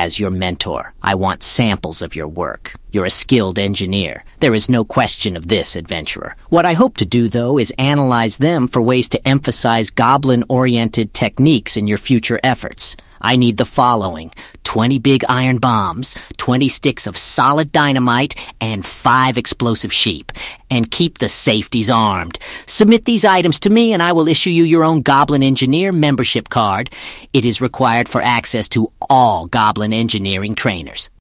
as your mentor. I want samples of your work. You're a skilled engineer. There is no question of this, adventurer. What I hope to do, though, is analyze them for ways to emphasize goblin-oriented techniques in your future efforts. I need the following: 20 big iron bombs, 20 sticks of solid dynamite, and 5 explosive sheep. And keep the safeties armed. Submit these items to me and I will issue you your own Goblin Engineer membership card. It is required for access to all Goblin Engineering trainers.